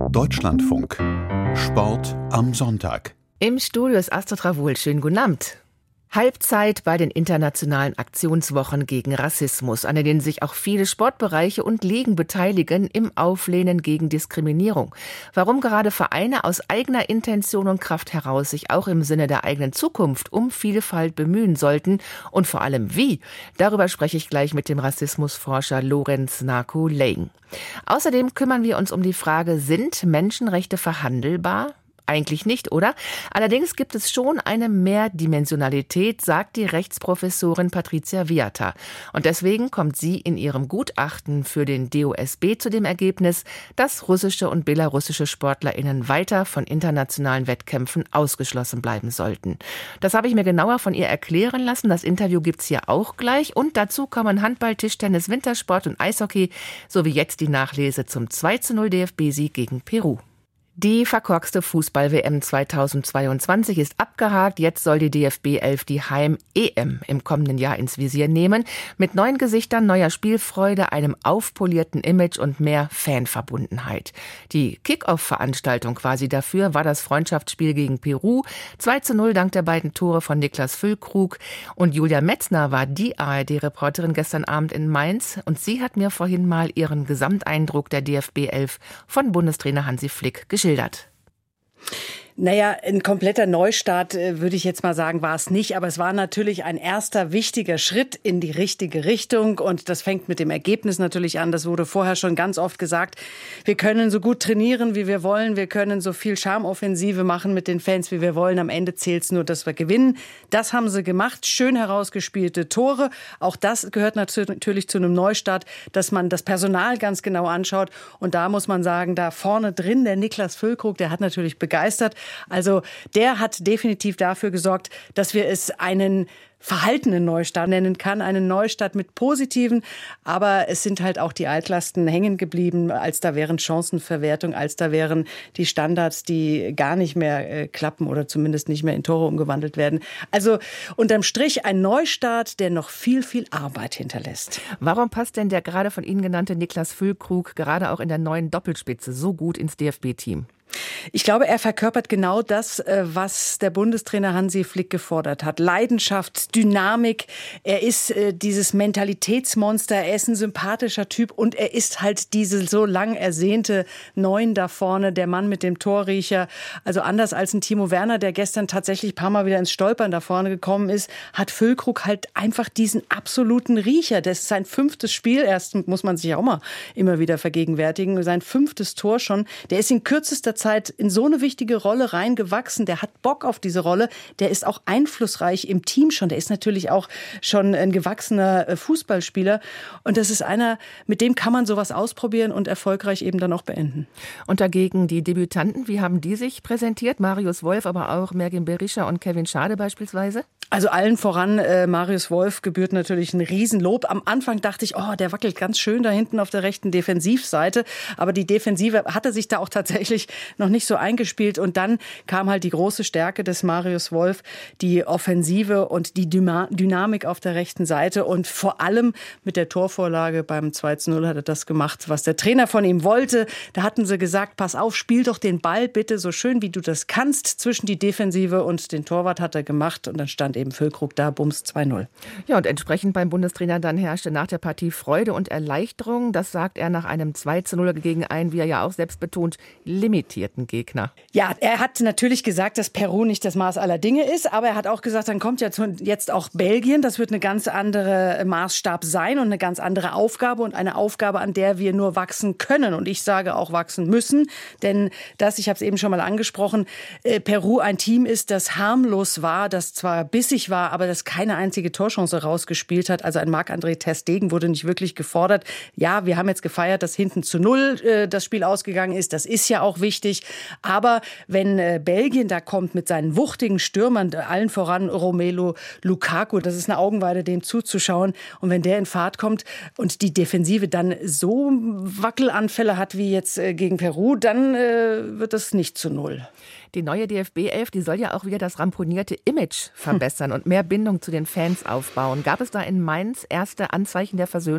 Deutschlandfunk. Sport am Sonntag. Im Studio ist Astrid Ravoul. Schönen guten Abend. Halbzeit bei den internationalen Aktionswochen gegen Rassismus, an denen sich auch viele Sportbereiche und Ligen beteiligen im Auflehnen gegen Diskriminierung. Warum gerade Vereine aus eigener Intention und Kraft heraus sich auch im Sinne der eigenen Zukunft um Vielfalt bemühen sollten und vor allem wie, darüber spreche ich gleich mit dem Rassismusforscher Lorenz Narku-Leng. Außerdem kümmern wir uns um die Frage, sind Menschenrechte verhandelbar? Eigentlich nicht, oder? Allerdings gibt es schon eine Mehrdimensionalität, sagt die Rechtsprofessorin Patricia Viata. Und deswegen kommt sie in ihrem Gutachten für den DOSB zu dem Ergebnis, dass russische und belarussische SportlerInnen weiter von internationalen Wettkämpfen ausgeschlossen bleiben sollten. Das habe ich mir genauer von ihr erklären lassen. Das Interview gibt's hier auch gleich. Und dazu kommen Handball, Tischtennis, Wintersport und Eishockey sowie jetzt die Nachlese zum 2:0 DFB-Sieg gegen Peru. Die verkorkste Fußball-WM 2022 ist abgehakt. Jetzt soll die DFB 11 die Heim-EM im kommenden Jahr ins Visier nehmen. Mit neuen Gesichtern, neuer Spielfreude, einem aufpolierten Image und mehr Fanverbundenheit. Die Kick-Off-Veranstaltung quasi dafür war das Freundschaftsspiel gegen Peru. 2:0 dank der beiden Tore von Niklas Füllkrug. Und Julia Metzner war die ARD-Reporterin gestern Abend in Mainz. Und sie hat mir vorhin mal ihren Gesamteindruck der DFB 11 von Bundestrainer Hansi Flick geschildert. Naja, ein kompletter Neustart, würde ich jetzt mal sagen, war es nicht. Aber es war natürlich ein erster wichtiger Schritt in die richtige Richtung. Und das fängt mit dem Ergebnis natürlich an. Das wurde vorher schon ganz oft gesagt. Wir können so gut trainieren, wie wir wollen. Wir können so viel Charmoffensive machen mit den Fans, wie wir wollen. Am Ende zählt es nur, dass wir gewinnen. Das haben sie gemacht. Schön herausgespielte Tore. Auch das gehört natürlich zu einem Neustart, dass man das Personal ganz genau anschaut. Und da muss man sagen, da vorne drin, der Niklas Füllkrug, der hat natürlich begeistert. Also der hat definitiv dafür gesorgt, dass wir es einen verhaltenen Neustart nennen kann, einen Neustart mit positiven, aber es sind halt auch die Altlasten hängen geblieben, als da wären Chancenverwertung, als da wären die Standards, die gar nicht mehr klappen oder zumindest nicht mehr in Tore umgewandelt werden. Also unterm Strich ein Neustart, der noch viel, viel Arbeit hinterlässt. Warum passt denn der gerade von Ihnen genannte Niklas Füllkrug gerade auch in der neuen Doppelspitze so gut ins DFB-Team? Ich glaube, er verkörpert genau das, was der Bundestrainer Hansi Flick gefordert hat. Leidenschaft, Dynamik. Er ist dieses Mentalitätsmonster. Er ist ein sympathischer Typ und er ist halt diese so lang ersehnte Neun da vorne, der Mann mit dem Torriecher. Also anders als ein Timo Werner, der gestern tatsächlich ein paar Mal wieder ins Stolpern da vorne gekommen ist, hat Füllkrug halt einfach diesen absoluten Riecher. Das ist sein 5. Spiel. Erst muss man sich auch mal immer wieder vergegenwärtigen. Sein 5. Tor schon. Der ist in kürzester Zeit in so eine wichtige Rolle reingewachsen. Der hat Bock auf diese Rolle. Der ist auch einflussreich im Team schon. Der ist natürlich auch schon ein gewachsener Fußballspieler. Und das ist einer, mit dem kann man sowas ausprobieren und erfolgreich eben dann auch beenden. Und dagegen die Debütanten, wie haben die sich präsentiert? Marius Wolf, aber auch Mergin Berisha und Kevin Schade beispielsweise? Also allen voran, Marius Wolf gebührt natürlich ein Riesenlob. Am Anfang dachte ich, der wackelt ganz schön da hinten auf der rechten Defensivseite. Aber die Defensive hatte sich da auch tatsächlich noch nicht so eingespielt. Und dann kam halt die große Stärke des Marius Wolf, die Offensive und die Dynamik auf der rechten Seite. Und vor allem mit der Torvorlage beim 2:0 hat er das gemacht, was der Trainer von ihm wollte. Da hatten sie gesagt, pass auf, spiel doch den Ball bitte so schön, wie du das kannst, zwischen die Defensive und den Torwart, hat er gemacht. Und dann stand eben Füllkrug da, bums 2:0. Ja, und entsprechend beim Bundestrainer dann herrschte nach der Partie Freude und Erleichterung. Das sagt er nach einem 2:0 gegen einen, wie er ja auch selbst betont, limitierten Gegner. Ja, er hat natürlich gesagt, dass Peru nicht das Maß aller Dinge ist, aber er hat auch gesagt, dann kommt ja jetzt auch Belgien. Das wird eine ganz andere Maßstab sein und eine ganz andere Aufgabe und eine Aufgabe, an der wir nur wachsen können. Und ich sage auch wachsen müssen, denn ich habe es eben schon mal angesprochen, Peru ein Team ist, das harmlos war, das zwar bissig war, aber das keine einzige Torchance rausgespielt hat. Also ein Marc-André ter Stegen wurde nicht wirklich gefordert. Ja, wir haben jetzt gefeiert, dass hinten zu 0 das Spiel ausgegangen ist. Das ist ja auch wichtig. Aber wenn Belgien da kommt mit seinen wuchtigen Stürmern, allen voran Romelu Lukaku, das ist eine Augenweide, dem zuzuschauen. Und wenn der in Fahrt kommt und die Defensive dann so Wackelanfälle hat wie jetzt gegen Peru, dann wird das nicht zu 0. Die neue DFB 11, die soll ja auch wieder das ramponierte Image verbessern und mehr Bindung zu den Fans aufbauen. Gab es da in Mainz erste Anzeichen der Versöhnung?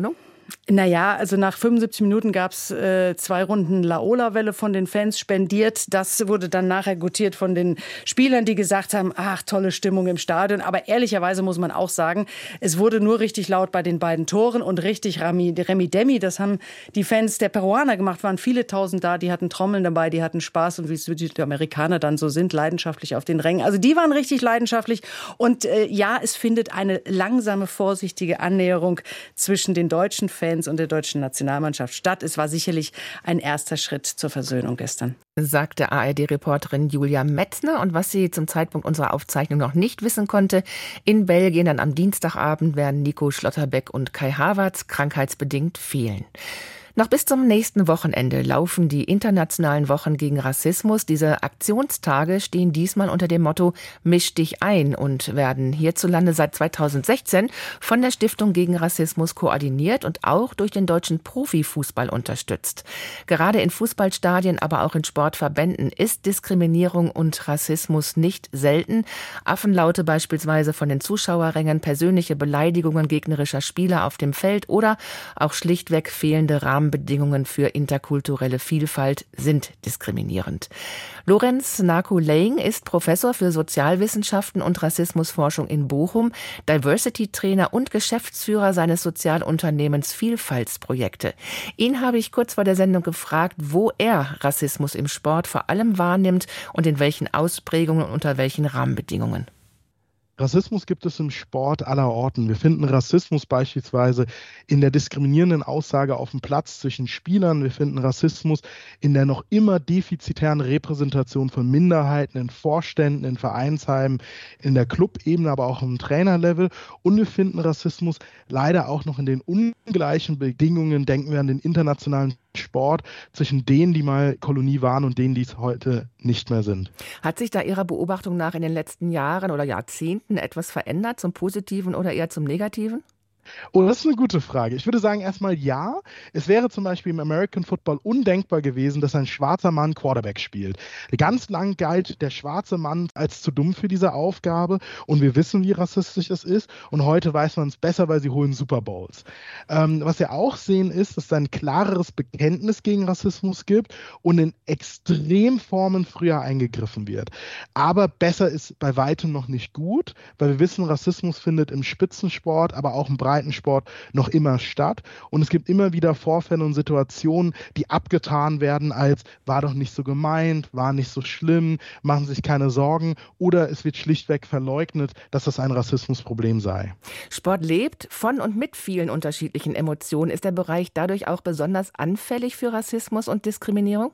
Naja, also nach 75 Minuten gab es 2 Runden Laola-Welle von den Fans spendiert. Das wurde dann nachher gutiert von den Spielern, die gesagt haben, ach, tolle Stimmung im Stadion. Aber ehrlicherweise muss man auch sagen, es wurde nur richtig laut bei den beiden Toren und richtig Remi-Demi. Das haben die Fans der Peruaner gemacht, waren viele tausend da, die hatten Trommeln dabei, die hatten Spaß und wie es die Amerikaner dann so sind, leidenschaftlich auf den Rängen. Also die waren richtig leidenschaftlich und ja, es findet eine langsame, vorsichtige Annäherung zwischen den deutschen Fans und der deutschen Nationalmannschaft statt. Es war sicherlich ein erster Schritt zur Versöhnung gestern. Sagte ARD-Reporterin Julia Metzner. Und was sie zum Zeitpunkt unserer Aufzeichnung noch nicht wissen konnte, in Belgien dann am Dienstagabend werden Nico Schlotterbeck und Kai Havertz krankheitsbedingt fehlen. Noch bis zum nächsten Wochenende laufen die internationalen Wochen gegen Rassismus. Diese Aktionstage stehen diesmal unter dem Motto Misch dich ein und werden hierzulande seit 2016 von der Stiftung gegen Rassismus koordiniert und auch durch den deutschen Profifußball unterstützt. Gerade in Fußballstadien, aber auch in Sportverbänden ist Diskriminierung und Rassismus nicht selten. Affenlaute beispielsweise von den Zuschauerrängen, persönliche Beleidigungen gegnerischer Spieler auf dem Feld oder auch schlichtweg fehlende Rahmenbedingungen für interkulturelle Vielfalt sind diskriminierend. Lorenz Naku-Leing ist Professor für Sozialwissenschaften und Rassismusforschung in Bochum, Diversity-Trainer und Geschäftsführer seines Sozialunternehmens Vielfaltsprojekte. Ihn habe ich kurz vor der Sendung gefragt, wo er Rassismus im Sport vor allem wahrnimmt und in welchen Ausprägungen und unter welchen Rahmenbedingungen. Rassismus gibt es im Sport aller Orten. Wir finden Rassismus beispielsweise in der diskriminierenden Aussage auf dem Platz zwischen Spielern. Wir finden Rassismus in der noch immer defizitären Repräsentation von Minderheiten in Vorständen, in Vereinsheimen, in der Clubebene, aber auch im Trainerlevel. Und wir finden Rassismus leider auch noch in den ungleichen Bedingungen. Denken wir an den internationalen Sport zwischen denen, die mal Kolonie waren und denen, die es heute nicht mehr sind. Hat sich da Ihrer Beobachtung nach in den letzten Jahren oder Jahrzehnten etwas verändert, zum Positiven oder eher zum Negativen? Oh, das ist eine gute Frage. Ich würde sagen erstmal ja. Es wäre zum Beispiel im American Football undenkbar gewesen, dass ein schwarzer Mann Quarterback spielt. Ganz lang galt der schwarze Mann als zu dumm für diese Aufgabe und wir wissen, wie rassistisch es ist und heute weiß man es besser, weil sie holen Super Bowls. Was wir auch sehen ist, dass es ein klareres Bekenntnis gegen Rassismus gibt und in Extremformen früher eingegriffen wird. Aber besser ist bei weitem noch nicht gut, weil wir wissen, Rassismus findet im Spitzensport, aber auch im Breitensport noch immer statt. Und es gibt immer wieder Vorfälle und Situationen, die abgetan werden als war doch nicht so gemeint, war nicht so schlimm, machen sich keine Sorgen oder es wird schlichtweg verleugnet, dass das ein Rassismusproblem sei. Sport lebt von und mit vielen unterschiedlichen Emotionen. Ist der Bereich dadurch auch besonders anfällig für Rassismus und Diskriminierung?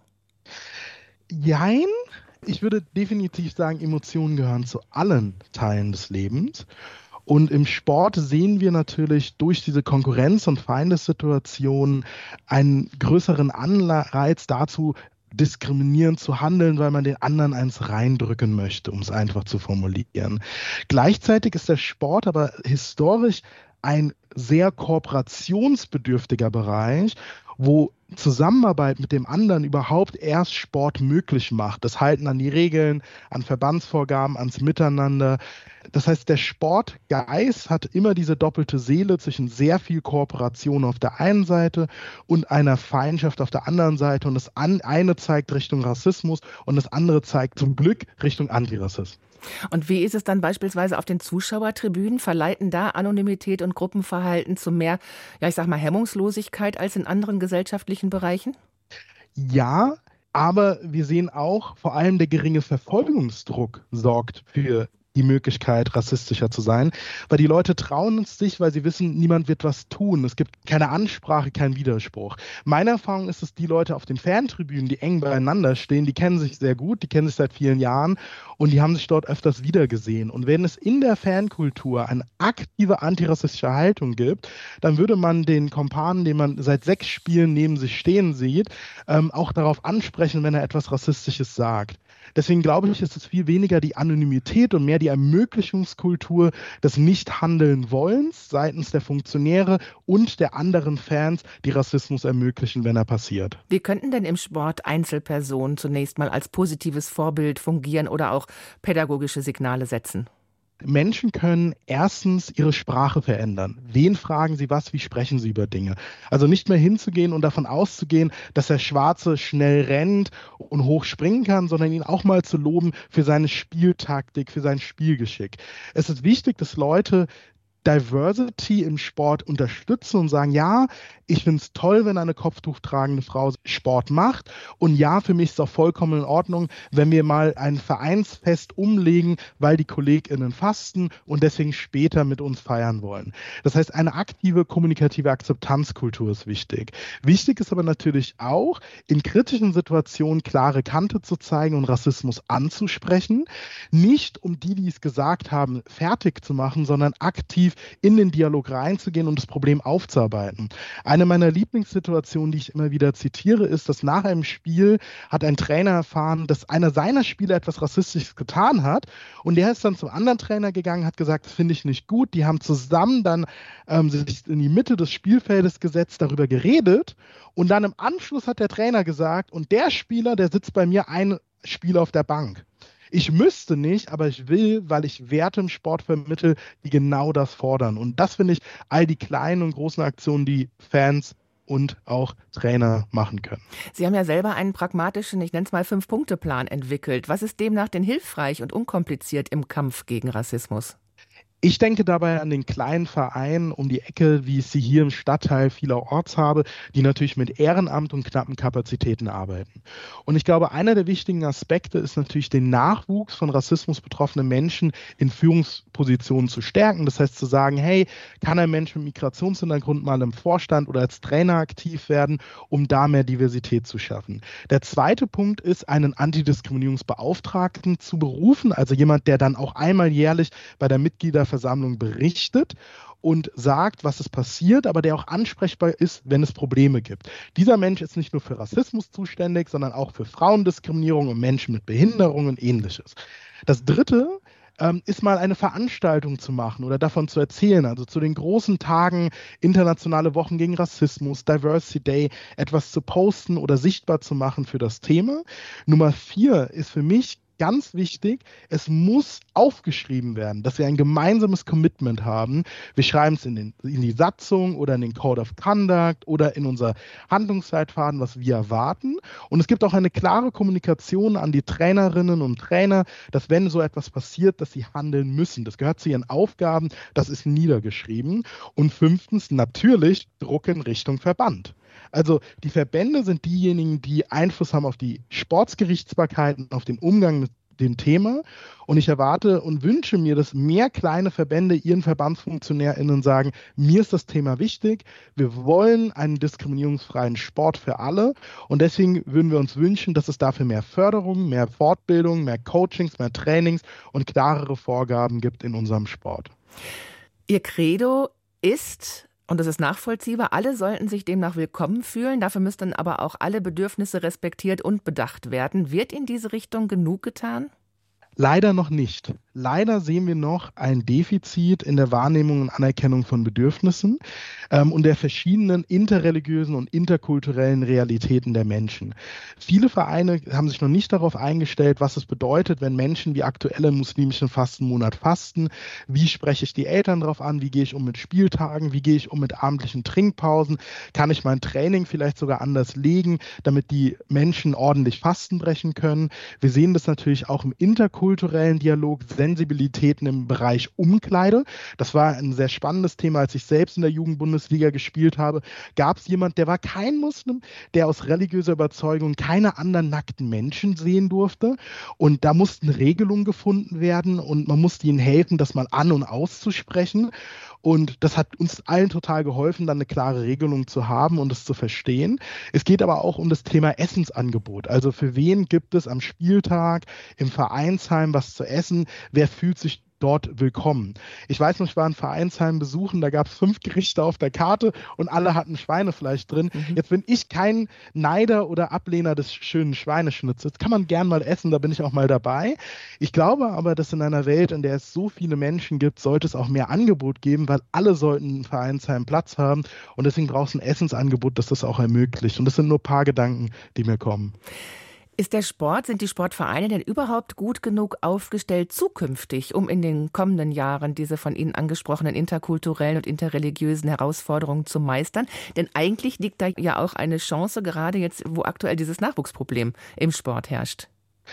Jein. Ich würde definitiv sagen, Emotionen gehören zu allen Teilen des Lebens. Und im Sport sehen wir natürlich durch diese Konkurrenz- und Feindessituation einen größeren Anreiz dazu, diskriminierend zu handeln, weil man den anderen eins reindrücken möchte, um es einfach zu formulieren. Gleichzeitig ist der Sport aber historisch ein sehr kooperationsbedürftiger Bereich, wo Zusammenarbeit mit dem anderen überhaupt erst Sport möglich macht. Das Halten an die Regeln, an Verbandsvorgaben, ans Miteinander. Das heißt, der Sportgeist hat immer diese doppelte Seele zwischen sehr viel Kooperation auf der einen Seite und einer Feindschaft auf der anderen Seite. Und das eine zeigt Richtung Rassismus und das andere zeigt zum Glück Richtung Antirassismus. Und wie ist es dann beispielsweise auf den Zuschauertribünen? Verleiten da Anonymität und Gruppenverhalten zu mehr, ja, ich sag mal, Hemmungslosigkeit als in anderen gesellschaftlichen Bereichen? Ja, aber wir sehen auch, vor allem der geringe Verfolgungsdruck sorgt für die Möglichkeit, rassistischer zu sein, weil die Leute trauen es sich, weil sie wissen, niemand wird was tun. Es gibt keine Ansprache, keinen Widerspruch. Meine Erfahrung ist, dass die Leute auf den Fantribünen, die eng beieinander stehen, die kennen sich sehr gut, die kennen sich seit vielen Jahren und die haben sich dort öfters wiedergesehen. Und wenn es in der Fankultur eine aktive antirassistische Haltung gibt, dann würde man den Kumpanen, den man seit 6 Spielen neben sich stehen sieht, auch darauf ansprechen, wenn er etwas Rassistisches sagt. Deswegen glaube ich, ist es viel weniger die Anonymität und mehr die Ermöglichungskultur des Nicht-Handeln-Wollens seitens der Funktionäre und der anderen Fans, die Rassismus ermöglichen, wenn er passiert. Wie könnten denn im Sport Einzelpersonen zunächst mal als positives Vorbild fungieren oder auch pädagogische Signale setzen? Menschen können erstens ihre Sprache verändern. Wen fragen sie was, wie sprechen sie über Dinge? Also nicht mehr hinzugehen und davon auszugehen, dass der Schwarze schnell rennt und hoch springen kann, sondern ihn auch mal zu loben für seine Spieltaktik, für sein Spielgeschick. Es ist wichtig, dass Leute Diversity im Sport unterstützen und sagen, ja, ich finde es toll, wenn eine kopftuchtragende Frau Sport macht. Und ja, für mich ist es auch vollkommen in Ordnung, wenn wir mal ein Vereinsfest umlegen, weil die KollegInnen fasten und deswegen später mit uns feiern wollen. Das heißt, eine aktive, kommunikative Akzeptanzkultur ist wichtig. Wichtig ist aber natürlich auch, in kritischen Situationen klare Kante zu zeigen und Rassismus anzusprechen. Nicht, um die es gesagt haben, fertig zu machen, sondern aktiv in den Dialog reinzugehen und das Problem aufzuarbeiten. Eine meiner Lieblingssituationen, die ich immer wieder zitiere, ist, dass nach einem Spiel hat ein Trainer erfahren, dass einer seiner Spieler etwas Rassistisches getan hat und der ist dann zum anderen Trainer gegangen, hat gesagt, das finde ich nicht gut. Die haben zusammen dann sich in die Mitte des Spielfeldes gesetzt, darüber geredet und dann im Anschluss hat der Trainer gesagt, und der Spieler, der sitzt bei mir ein Spiel auf der Bank. Ich müsste nicht, aber ich will, weil ich Werte im Sport vermittle, die genau das fordern. Und das finde ich all die kleinen und großen Aktionen, die Fans und auch Trainer machen können. Sie haben ja selber einen pragmatischen, ich nenne es mal 5-Punkte-Plan entwickelt. Was ist demnach denn hilfreich und unkompliziert im Kampf gegen Rassismus? Ich denke dabei an den kleinen Verein um die Ecke, wie ich sie hier im Stadtteil vielerorts habe, die natürlich mit Ehrenamt und knappen Kapazitäten arbeiten. Und ich glaube, einer der wichtigen Aspekte ist natürlich, den Nachwuchs von Rassismus betroffenen Menschen in Führungspositionen zu stärken. Das heißt zu sagen, hey, kann ein Mensch mit Migrationshintergrund mal im Vorstand oder als Trainer aktiv werden, um da mehr Diversität zu schaffen. Der zweite Punkt ist, einen Antidiskriminierungsbeauftragten zu berufen, also jemand, der dann auch einmal jährlich bei der Mitgliederversammlung berichtet und sagt, was ist passiert, aber der auch ansprechbar ist, wenn es Probleme gibt. Dieser Mensch ist nicht nur für Rassismus zuständig, sondern auch für Frauendiskriminierung und Menschen mit Behinderung und Ähnliches. Das dritte ist mal eine Veranstaltung zu machen oder davon zu erzählen, also zu den großen Tagen, internationale Wochen gegen Rassismus, Diversity Day, etwas zu posten oder sichtbar zu machen für das Thema. Nummer 4 ist für mich ganz wichtig, es muss aufgeschrieben werden, dass wir ein gemeinsames Commitment haben. Wir schreiben es in die Satzung oder in den Code of Conduct oder in unser Handlungsleitfaden, was wir erwarten. Und es gibt auch eine klare Kommunikation an die Trainerinnen und Trainer, dass wenn so etwas passiert, dass sie handeln müssen. Das gehört zu ihren Aufgaben, das ist niedergeschrieben. Und 5. natürlich Druck in Richtung Verband. Also die Verbände sind diejenigen, die Einfluss haben auf die Sportsgerichtsbarkeiten, auf den Umgang mit dem Thema. Und ich erwarte und wünsche mir, dass mehr kleine Verbände ihren VerbandsfunktionärInnen sagen, mir ist das Thema wichtig, wir wollen einen diskriminierungsfreien Sport für alle. Und deswegen würden wir uns wünschen, dass es dafür mehr Förderung, mehr Fortbildung, mehr Coachings, mehr Trainings und klarere Vorgaben gibt in unserem Sport. Ihr Credo ist, und das ist nachvollziehbar, alle sollten sich demnach willkommen fühlen, dafür müssten aber auch alle Bedürfnisse respektiert und bedacht werden. Wird in diese Richtung genug getan? Leider noch nicht. Leider sehen wir noch ein Defizit in der Wahrnehmung und Anerkennung von Bedürfnissen und der verschiedenen interreligiösen und interkulturellen Realitäten der Menschen. Viele Vereine haben sich noch nicht darauf eingestellt, was es bedeutet, wenn Menschen wie aktuell im muslimischen Fastenmonat fasten. Wie spreche ich die Eltern darauf an? Wie gehe ich um mit Spieltagen? Wie gehe ich um mit abendlichen Trinkpausen? Kann ich mein Training vielleicht sogar anders legen, damit die Menschen ordentlich Fasten brechen können? Wir sehen das natürlich auch im interkulturellen Dialog, Sensibilitäten im Bereich Umkleide. Das war ein sehr spannendes Thema, als ich selbst in der Jugendbundesliga gespielt habe. Gab es jemand, der war kein Muslim, der aus religiöser Überzeugung keine anderen nackten Menschen sehen durfte. Und da mussten Regelungen gefunden werden und man musste ihnen helfen, das mal an- und auszusprechen. Und das hat uns allen total geholfen, dann eine klare Regelung zu haben und es zu verstehen. Es geht aber auch um das Thema Essensangebot. Also für wen gibt es am Spieltag im Vereinsheim was zu essen? Wer fühlt sich dort willkommen? Ich weiß noch, ich war in Vereinsheim besuchen, da gab es 5 Gerichte auf der Karte und alle hatten Schweinefleisch drin. Jetzt bin ich kein Neider oder Ablehner des schönen Schweineschnitzels. Kann man gern mal essen, da bin ich auch mal dabei. Ich glaube aber, dass in einer Welt, in der es so viele Menschen gibt, sollte es auch mehr Angebot geben, weil alle sollten in Vereinsheim Platz haben und deswegen braucht es ein Essensangebot, das das auch ermöglicht. Und das sind nur ein paar Gedanken, die mir kommen. Sind die Sportvereine denn überhaupt gut genug aufgestellt zukünftig, um in den kommenden Jahren diese von Ihnen angesprochenen interkulturellen und interreligiösen Herausforderungen zu meistern? Denn eigentlich liegt da ja auch eine Chance, gerade jetzt, wo aktuell dieses Nachwuchsproblem im Sport herrscht.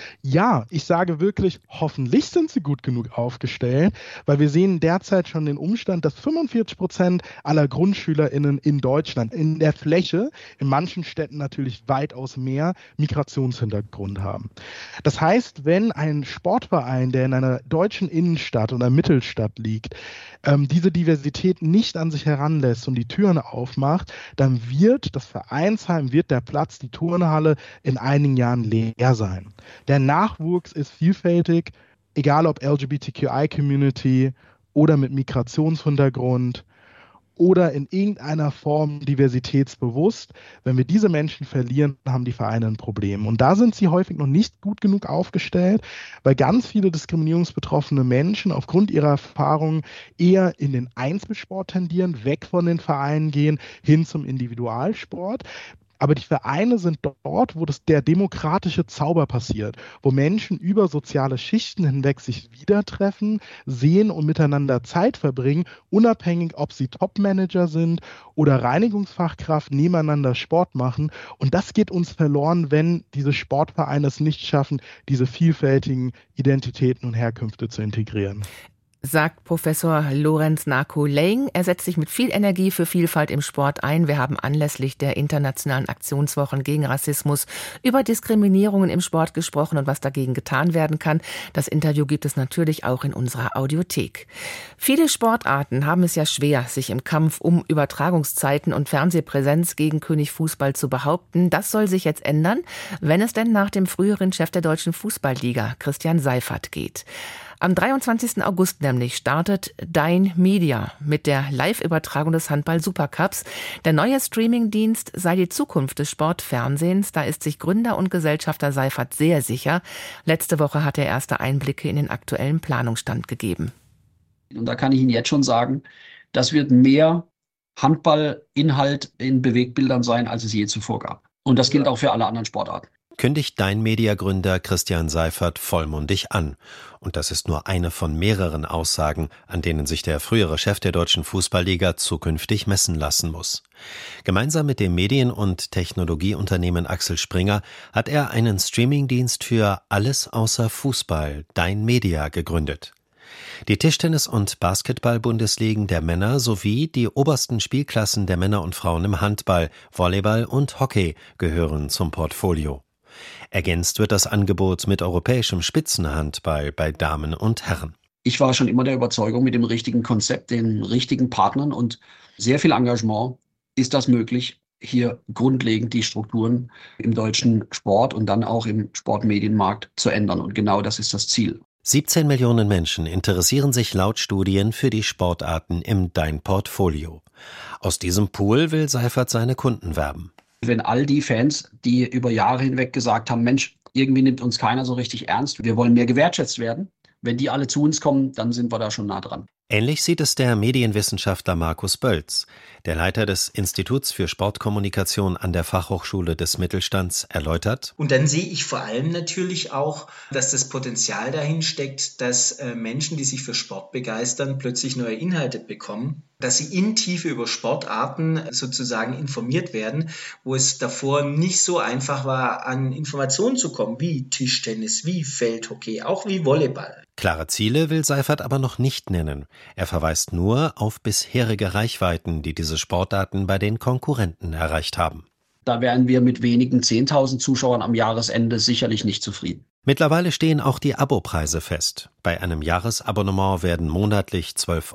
Ja, ich sage wirklich, hoffentlich sind sie gut genug aufgestellt, weil wir sehen derzeit schon den Umstand, dass 45% aller GrundschülerInnen in Deutschland in der Fläche, in manchen Städten natürlich weitaus mehr, Migrationshintergrund haben. Das heißt, wenn ein Sportverein, der in einer deutschen Innenstadt oder Mittelstadt liegt, diese Diversität nicht an sich heranlässt und die Türen aufmacht, dann wird das Vereinsheim, wird der Platz, die Turnhalle in einigen Jahren leer sein. Der Nachwuchs ist vielfältig, egal ob LGBTQI-Community oder mit Migrationshintergrund oder in irgendeiner Form diversitätsbewusst. Wenn wir diese Menschen verlieren, haben die Vereine ein Problem. Und da sind sie häufig noch nicht gut genug aufgestellt, weil ganz viele diskriminierungsbetroffene Menschen aufgrund ihrer Erfahrungen eher in den Einzelsport tendieren, weg von den Vereinen gehen, hin zum Individualsport. Aber die Vereine sind dort, wo der demokratische Zauber passiert, wo Menschen über soziale Schichten hinweg sich wieder treffen, sehen und miteinander Zeit verbringen, unabhängig, ob sie Topmanager sind oder Reinigungsfachkraft, nebeneinander Sport machen. Und das geht uns verloren, wenn diese Sportvereine es nicht schaffen, diese vielfältigen Identitäten und Herkünfte zu integrieren. Sagt Professor Lorenz Narko-Leng. Er setzt sich mit viel Energie für Vielfalt im Sport ein. Wir haben anlässlich der internationalen Aktionswochen gegen Rassismus über Diskriminierungen im Sport gesprochen und was dagegen getan werden kann. Das Interview gibt es natürlich auch in unserer Audiothek. Viele Sportarten haben es ja schwer, sich im Kampf um Übertragungszeiten und Fernsehpräsenz gegen König Fußball zu behaupten. Das soll sich jetzt ändern, wenn es denn nach dem früheren Chef der Deutschen Fußballliga, Christian Seifert, geht. Am 23. August nämlich startet Dein Media mit der Live-Übertragung des Handball-Supercups. Der neue Streamingdienst sei die Zukunft des Sportfernsehens. Da ist sich Gründer und Gesellschafter Seifert sehr sicher. Letzte Woche hat er erste Einblicke in den aktuellen Planungsstand gegeben. Und da kann ich Ihnen jetzt schon sagen, das wird mehr Handballinhalt in Bewegbildern sein, als es je zuvor gab. Und das gilt auch für alle anderen Sportarten. Kündigt Dein Media-Gründer Christian Seifert vollmundig an. Und das ist nur eine von mehreren Aussagen, an denen sich der frühere Chef der Deutschen Fußballliga zukünftig messen lassen muss. Gemeinsam mit dem Medien- und Technologieunternehmen Axel Springer hat er einen Streamingdienst für alles außer Fußball, Dein Media, gegründet. Die Tischtennis- und Basketball-Bundesligen der Männer sowie die obersten Spielklassen der Männer und Frauen im Handball, Volleyball und Hockey gehören zum Portfolio. Ergänzt wird das Angebot mit europäischem Spitzenhandball bei Damen und Herren. Ich war schon immer der Überzeugung, mit dem richtigen Konzept, den richtigen Partnern und sehr viel Engagement ist das möglich, hier grundlegend die Strukturen im deutschen Sport und dann auch im Sportmedienmarkt zu ändern. Und genau das ist das Ziel. 17 Millionen Menschen interessieren sich laut Studien für die Sportarten im Dein Portfolio. Aus diesem Pool will Seifert seine Kunden werben. Wenn all die Fans, die über Jahre hinweg gesagt haben, Mensch, irgendwie nimmt uns keiner so richtig ernst, wir wollen mehr gewertschätzt werden, wenn die alle zu uns kommen, dann sind wir da schon nah dran. Ähnlich sieht es der Medienwissenschaftler Markus Bölz. Der Leiter des Instituts für Sportkommunikation an der Fachhochschule des Mittelstands erläutert: Und dann sehe ich vor allem natürlich auch, dass das Potenzial dahin steckt, dass Menschen, die sich für Sport begeistern, plötzlich neue Inhalte bekommen, dass sie in Tiefe über Sportarten sozusagen informiert werden, wo es davor nicht so einfach war, an Informationen zu kommen, wie Tischtennis, wie Feldhockey, auch wie Volleyball. Klare Ziele will Seifert aber noch nicht nennen. Er verweist nur auf bisherige Reichweiten, die diese Sportarten bei den Konkurrenten erreicht haben. Da wären wir mit wenigen 10.000 Zuschauern am Jahresende sicherlich nicht zufrieden. Mittlerweile stehen auch die Abopreise fest. Bei einem Jahresabonnement werden monatlich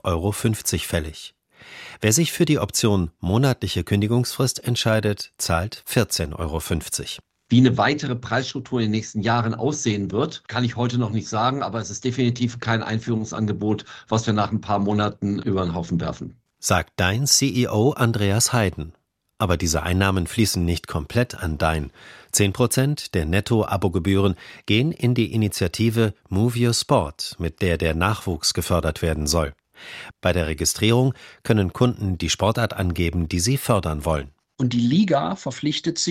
12,50 € fällig. Wer sich für die Option monatliche Kündigungsfrist entscheidet, zahlt 14,50 €. Wie eine weitere Preisstruktur in den nächsten Jahren aussehen wird, kann ich heute noch nicht sagen, aber es ist definitiv kein Einführungsangebot, was wir nach ein paar Monaten über den Haufen werfen. Sagt Dein CEO Andreas Heiden. Aber diese Einnahmen fließen nicht komplett an Dein. 10% der Netto-Abogebühren gehen in die Initiative Move Your Sport, mit der der Nachwuchs gefördert werden soll. Bei der Registrierung können Kunden die Sportart angeben, die sie fördern wollen. Und die Liga verpflichtet sich,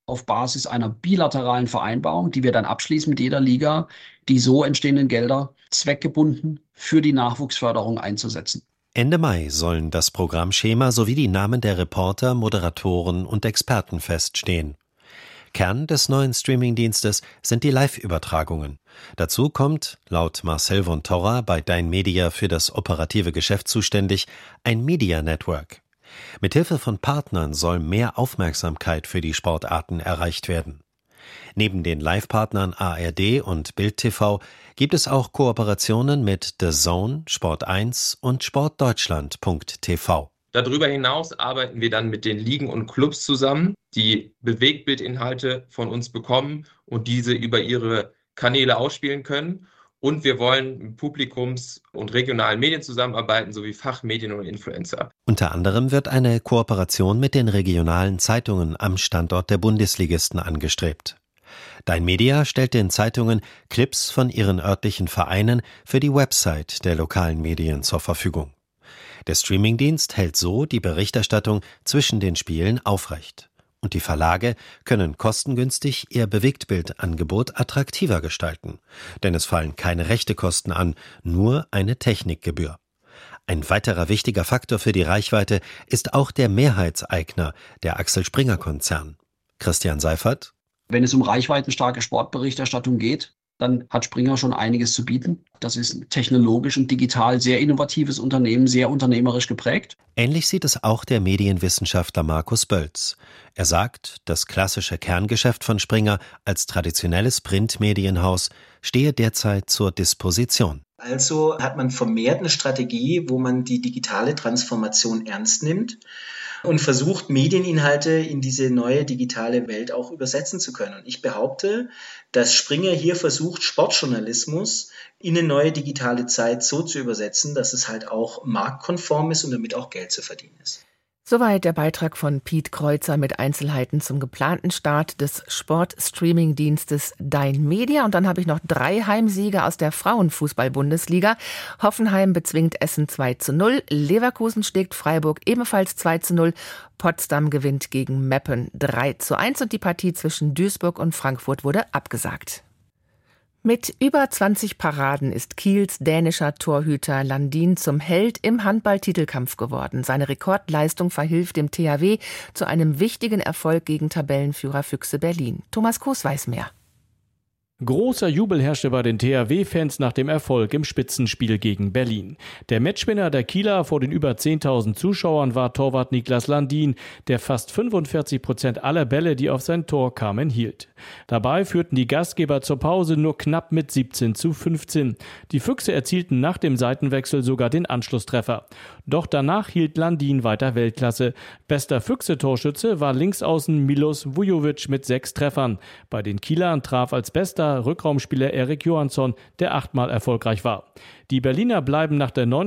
auf Basis einer bilateralen Vereinbarung, die wir dann abschließen mit jeder Liga, die so entstehenden Gelder zweckgebunden für die Nachwuchsförderung einzusetzen. Ende Mai sollen das Programmschema sowie die Namen der Reporter, Moderatoren und Experten feststehen. Kern des neuen Streamingdienstes sind die Live-Übertragungen. Dazu kommt, laut Marcel von Torra, bei Dein Media für das operative Geschäft zuständig, ein Media Network. Mithilfe von Partnern soll mehr Aufmerksamkeit für die Sportarten erreicht werden. Neben den Live-Partnern ARD und Bild TV gibt es auch Kooperationen mit DAZN, Sport1 und sportdeutschland.tv. Darüber hinaus arbeiten wir dann mit den Ligen und Clubs zusammen, die Bewegtbildinhalte von uns bekommen und diese über ihre Kanäle ausspielen können. Und wir wollen mit Publikums- und regionalen Medien zusammenarbeiten, sowie Fachmedien und Influencer. Unter anderem wird eine Kooperation mit den regionalen Zeitungen am Standort der Bundesligisten angestrebt. Dein Media stellt den Zeitungen Clips von ihren örtlichen Vereinen für die Website der lokalen Medien zur Verfügung. Der Streamingdienst hält so die Berichterstattung zwischen den Spielen aufrecht. Und die Verlage können kostengünstig ihr Bewegtbildangebot attraktiver gestalten. Denn es fallen keine Rechtekosten an, nur eine Technikgebühr. Ein weiterer wichtiger Faktor für die Reichweite ist auch der Mehrheitseigner, der Axel Springer Konzern. Christian Seifert: Wenn es um reichweitenstarke Sportberichterstattung geht, dann hat Springer schon einiges zu bieten. Das ist ein technologisch und digital sehr innovatives Unternehmen, sehr unternehmerisch geprägt. Ähnlich sieht es auch der Medienwissenschaftler Markus Bölz. Er sagt, das klassische Kerngeschäft von Springer als traditionelles Printmedienhaus stehe derzeit zur Disposition. Also hat man vermehrt eine Strategie, wo man die digitale Transformation ernst nimmt und versucht, Medieninhalte in diese neue digitale Welt auch übersetzen zu können. Und ich behaupte, dass Springer hier versucht, Sportjournalismus in eine neue digitale Zeit so zu übersetzen, dass es halt auch marktkonform ist und damit auch Geld zu verdienen ist. Soweit der Beitrag von Piet Kreuzer mit Einzelheiten zum geplanten Start des Sport-Streaming-Dienstes Dein Media. Und dann habe ich noch 3 Heimsiege aus der Frauenfußball-Bundesliga. Hoffenheim bezwingt Essen 2:0, Leverkusen schlägt Freiburg ebenfalls 2:0, Potsdam gewinnt gegen Meppen 3:1 und die Partie zwischen Duisburg und Frankfurt wurde abgesagt. Mit über 20 Paraden ist Kiels dänischer Torhüter Landin zum Held im Handball-Titelkampf geworden. Seine Rekordleistung verhilft dem THW zu einem wichtigen Erfolg gegen Tabellenführer Füchse Berlin. Thomas Koos weiß mehr. Großer Jubel herrschte bei den THW-Fans nach dem Erfolg im Spitzenspiel gegen Berlin. Der Matchwinner der Kieler vor den über 10.000 Zuschauern war Torwart Niklas Landin, der fast 45% aller Bälle, die auf sein Tor kamen, hielt. Dabei führten die Gastgeber zur Pause nur knapp mit 17:15. Die Füchse erzielten nach dem Seitenwechsel sogar den Anschlusstreffer. Doch danach hielt Landin weiter Weltklasse. Bester Füchse-Torschütze war Linksaußen Milos Vujovic mit 6 Treffern. Bei den Kielern traf als bester Rückraumspieler Erik Johansson, der 8-mal erfolgreich war. Die Berliner bleiben nach der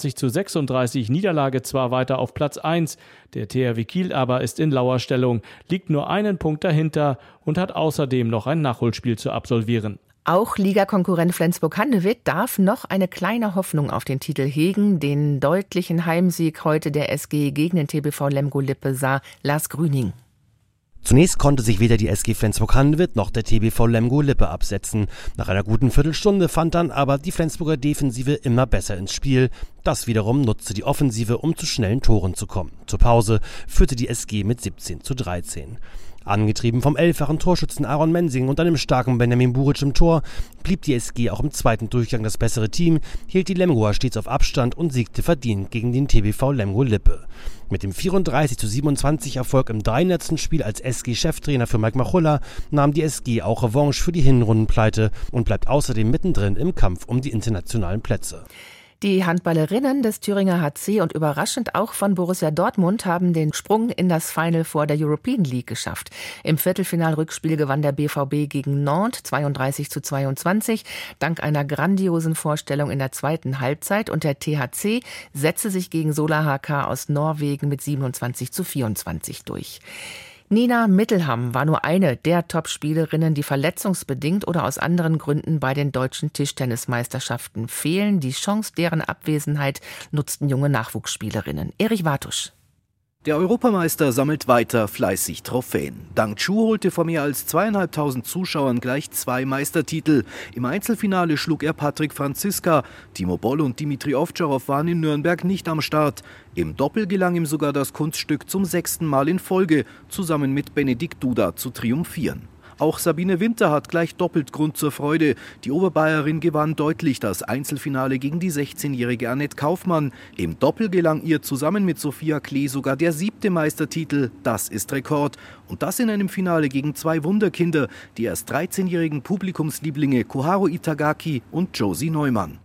29:36 Niederlage zwar weiter auf Platz 1, der THW Kiel aber ist in Lauerstellung, liegt nur einen Punkt dahinter und hat außerdem noch ein Nachholspiel zu absolvieren. Auch Ligakonkurrent Flensburg-Handewitt darf noch eine kleine Hoffnung auf den Titel hegen. Den deutlichen Heimsieg heute der SG gegen den TBV Lemgo-Lippe sah Lars Grüning. Zunächst konnte sich weder die SG Flensburg-Handewitt noch der TBV Lemgo-Lippe absetzen. Nach einer guten Viertelstunde fand dann aber die Flensburger Defensive immer besser ins Spiel. Das wiederum nutzte die Offensive, um zu schnellen Toren zu kommen. Zur Pause führte die SG mit 17:13. Angetrieben vom 11-fachen Torschützen Aaron Mensing und einem starken Benjamin Buric im Tor, blieb die SG auch im zweiten Durchgang das bessere Team, hielt die Lemgoer stets auf Abstand und siegte verdient gegen den TBV Lemgo-Lippe. Mit dem 34:27 Erfolg im 300. Spiel als SG-Cheftrainer für Mike Machulla nahm die SG auch Revanche für die Hinrundenpleite und bleibt außerdem mittendrin im Kampf um die internationalen Plätze. Die Handballerinnen des Thüringer HC und überraschend auch von Borussia Dortmund haben den Sprung in das Final Four der European League geschafft. Im Viertelfinalrückspiel gewann der BVB gegen Nantes 32:22, dank einer grandiosen Vorstellung in der zweiten Halbzeit, und der THC setzte sich gegen Sola HK aus Norwegen mit 27:24 durch. Nina Mittelham war nur eine der Top-Spielerinnen, die verletzungsbedingt oder aus anderen Gründen bei den deutschen Tischtennismeisterschaften fehlen. Die Chance deren Abwesenheit nutzten junge Nachwuchsspielerinnen. Erich Wartusch. Der Europameister sammelt weiter fleißig Trophäen. Dang Chu holte vor mehr als 2.500 Zuschauern gleich 2 Meistertitel. Im Einzelfinale schlug er Patrick Franziska. Timo Boll und Dimitri Ovtcharov waren in Nürnberg nicht am Start. Im Doppel gelang ihm sogar das Kunststück zum 6. Mal in Folge, zusammen mit Benedikt Duda zu triumphieren. Auch Sabine Winter hat gleich doppelt Grund zur Freude. Die Oberbayerin gewann deutlich das Einzelfinale gegen die 16-jährige Annette Kaufmann. Im Doppel gelang ihr zusammen mit Sophia Klee sogar der 7. Meistertitel. Das ist Rekord. Und das in einem Finale gegen 2 Wunderkinder, die erst 13-jährigen Publikumslieblinge Koharu Itagaki und Josie Neumann.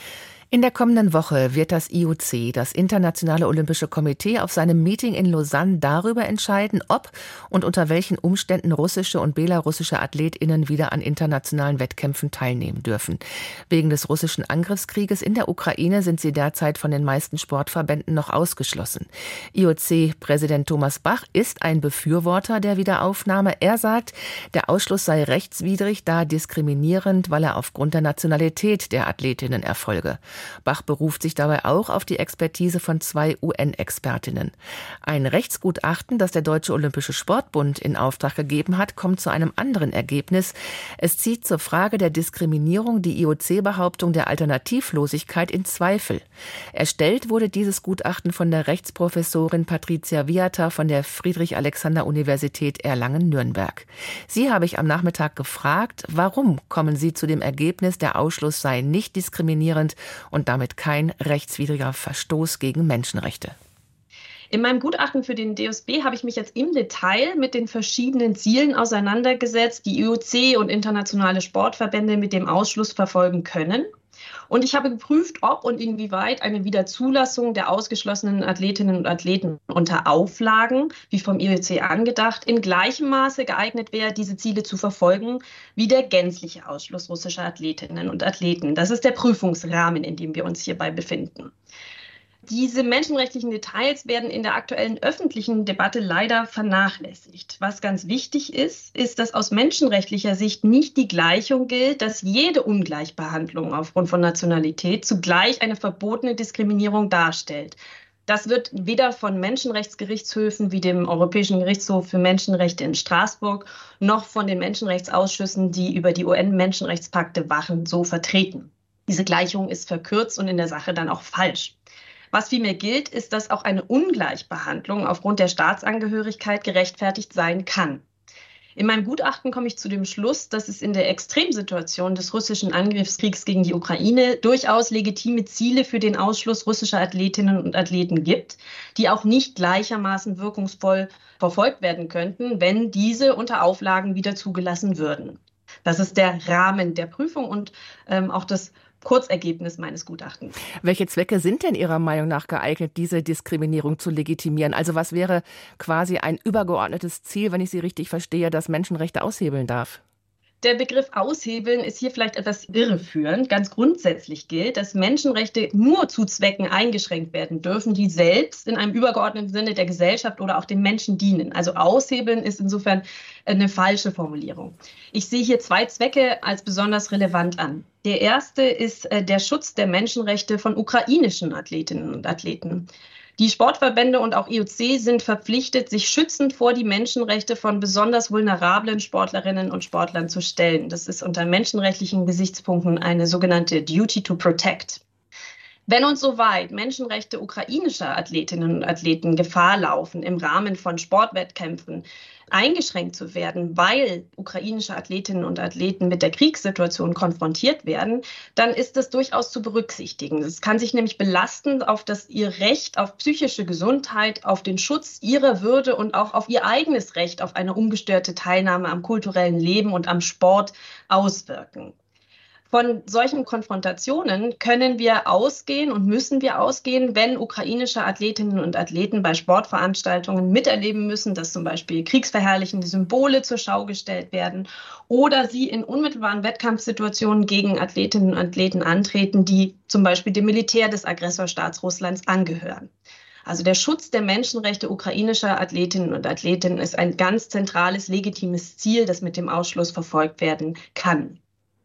In der kommenden Woche wird das IOC, das Internationale Olympische Komitee, auf seinem Meeting in Lausanne darüber entscheiden, ob und unter welchen Umständen russische und belarussische AthletInnen wieder an internationalen Wettkämpfen teilnehmen dürfen. Wegen des russischen Angriffskrieges in der Ukraine sind sie derzeit von den meisten Sportverbänden noch ausgeschlossen. IOC-Präsident Thomas Bach ist ein Befürworter der Wiederaufnahme. Er sagt, der Ausschluss sei rechtswidrig, da diskriminierend, weil er aufgrund der Nationalität der AthletInnen erfolge. Bach beruft sich dabei auch auf die Expertise von 2 UN-Expertinnen. Ein Rechtsgutachten, das der Deutsche Olympische Sportbund in Auftrag gegeben hat, kommt zu einem anderen Ergebnis. Es zieht zur Frage der Diskriminierung die IOC-Behauptung der Alternativlosigkeit in Zweifel. Erstellt wurde dieses Gutachten von der Rechtsprofessorin Patricia Viata von der Friedrich-Alexander-Universität Erlangen-Nürnberg. Sie habe ich am Nachmittag gefragt, warum kommen Sie zu dem Ergebnis, der Ausschluss sei nicht diskriminierend und damit kein rechtswidriger Verstoß gegen Menschenrechte. In meinem Gutachten für den DOSB habe ich mich jetzt im Detail mit den verschiedenen Zielen auseinandergesetzt, die IOC und internationale Sportverbände mit dem Ausschluss verfolgen können. Und ich habe geprüft, ob und inwieweit eine Wiederzulassung der ausgeschlossenen Athletinnen und Athleten unter Auflagen, wie vom IOC angedacht, in gleichem Maße geeignet wäre, diese Ziele zu verfolgen, wie der gänzliche Ausschluss russischer Athletinnen und Athleten. Das ist der Prüfungsrahmen, in dem wir uns hierbei befinden. Diese menschenrechtlichen Details werden in der aktuellen öffentlichen Debatte leider vernachlässigt. Was ganz wichtig ist, ist, dass aus menschenrechtlicher Sicht nicht die Gleichung gilt, dass jede Ungleichbehandlung aufgrund von Nationalität zugleich eine verbotene Diskriminierung darstellt. Das wird weder von Menschenrechtsgerichtshöfen wie dem Europäischen Gerichtshof für Menschenrechte in Straßburg noch von den Menschenrechtsausschüssen, die über die UN-Menschenrechtspakte wachen, so vertreten. Diese Gleichung ist verkürzt und in der Sache dann auch falsch. Was vielmehr gilt, ist, dass auch eine Ungleichbehandlung aufgrund der Staatsangehörigkeit gerechtfertigt sein kann. In meinem Gutachten komme ich zu dem Schluss, dass es in der Extremsituation des russischen Angriffskriegs gegen die Ukraine durchaus legitime Ziele für den Ausschluss russischer Athletinnen und Athleten gibt, die auch nicht gleichermaßen wirkungsvoll verfolgt werden könnten, wenn diese unter Auflagen wieder zugelassen würden. Das ist der Rahmen der Prüfung und auch das Kurzergebnis meines Gutachtens. Welche Zwecke sind denn Ihrer Meinung nach geeignet, diese Diskriminierung zu legitimieren? Also was wäre quasi ein übergeordnetes Ziel, wenn ich Sie richtig verstehe, das Menschenrechte aushebeln darf? Der Begriff aushebeln ist hier vielleicht etwas irreführend. Ganz grundsätzlich gilt, dass Menschenrechte nur zu Zwecken eingeschränkt werden dürfen, die selbst in einem übergeordneten Sinne der Gesellschaft oder auch dem Menschen dienen. Also aushebeln ist insofern eine falsche Formulierung. Ich sehe hier 2 Zwecke als besonders relevant an. Der erste ist der Schutz der Menschenrechte von ukrainischen Athletinnen und Athleten. Die Sportverbände und auch IOC sind verpflichtet, sich schützend vor die Menschenrechte von besonders vulnerablen Sportlerinnen und Sportlern zu stellen. Das ist unter menschenrechtlichen Gesichtspunkten eine sogenannte Duty to Protect. Wenn uns soweit Menschenrechte ukrainischer Athletinnen und Athleten Gefahr laufen, im Rahmen von Sportwettkämpfen eingeschränkt zu werden, weil ukrainische Athletinnen und Athleten mit der Kriegssituation konfrontiert werden, dann ist das durchaus zu berücksichtigen. Es kann sich nämlich belastend auf ihr Recht auf psychische Gesundheit, auf den Schutz ihrer Würde und auch auf ihr eigenes Recht auf eine ungestörte Teilnahme am kulturellen Leben und am Sport auswirken. Von solchen Konfrontationen können wir ausgehen und müssen wir ausgehen, wenn ukrainische Athletinnen und Athleten bei Sportveranstaltungen miterleben müssen, dass zum Beispiel kriegsverherrlichende Symbole zur Schau gestellt werden oder sie in unmittelbaren Wettkampfsituationen gegen Athletinnen und Athleten antreten, die zum Beispiel dem Militär des Aggressorstaats Russlands angehören. Also der Schutz der Menschenrechte ukrainischer Athletinnen und Athleten ist ein ganz zentrales, legitimes Ziel, das mit dem Ausschluss verfolgt werden kann.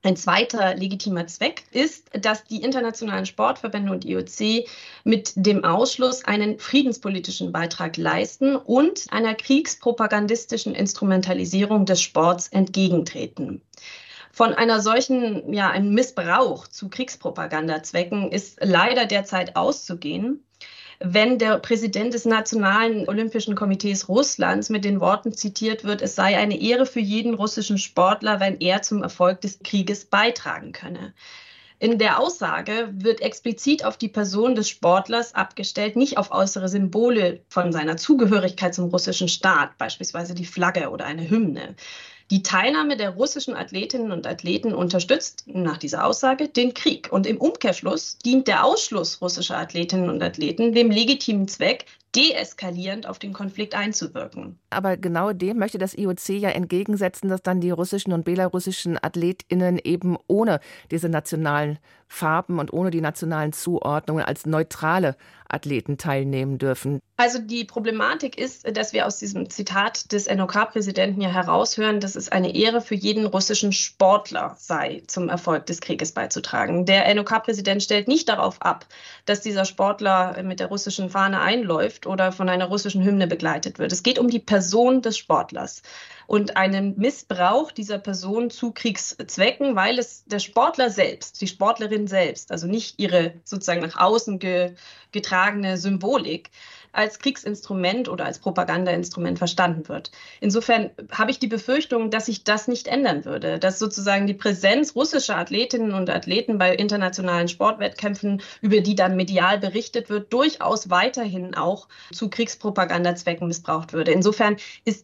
Ein zweiter legitimer Zweck ist, dass die internationalen Sportverbände und IOC mit dem Ausschluss einen friedenspolitischen Beitrag leisten und einer kriegspropagandistischen Instrumentalisierung des Sports entgegentreten. Von einer solchen, einem Missbrauch zu Kriegspropagandazwecken ist leider derzeit auszugehen, wenn der Präsident des Nationalen Olympischen Komitees Russlands mit den Worten zitiert wird, es sei eine Ehre für jeden russischen Sportler, wenn er zum Erfolg des Krieges beitragen könne. In der Aussage wird explizit auf die Person des Sportlers abgestellt, nicht auf äußere Symbole von seiner Zugehörigkeit zum russischen Staat, beispielsweise die Flagge oder eine Hymne. Die Teilnahme der russischen Athletinnen und Athleten unterstützt nach dieser Aussage den Krieg. Und im Umkehrschluss dient der Ausschluss russischer Athletinnen und Athleten dem legitimen Zweck, deeskalierend auf den Konflikt einzuwirken. Aber genau dem möchte das IOC ja entgegensetzen, dass dann die russischen und belarussischen AthletInnen eben ohne diese nationalen Farben und ohne die nationalen Zuordnungen als neutrale Athleten teilnehmen dürfen. Also die Problematik ist, dass wir aus diesem Zitat des NOK-Präsidenten ja heraushören, dass es eine Ehre für jeden russischen Sportler sei, zum Erfolg des Krieges beizutragen. Der NOK-Präsident stellt nicht darauf ab, dass dieser Sportler mit der russischen Fahne einläuft oder von einer russischen Hymne begleitet wird. Es geht um die Person des Sportlers und einen Missbrauch dieser Person zu Kriegszwecken, weil es der Sportler selbst, die Sportlerin selbst, also nicht ihre sozusagen nach außen getragene Symbolik, als Kriegsinstrument oder als Propagandainstrument verstanden wird. Insofern habe ich die Befürchtung, dass sich das nicht ändern würde, dass sozusagen die Präsenz russischer Athletinnen und Athleten bei internationalen Sportwettkämpfen, über die dann medial berichtet wird, durchaus weiterhin auch zu Kriegspropagandazwecken missbraucht würde. Insofern ist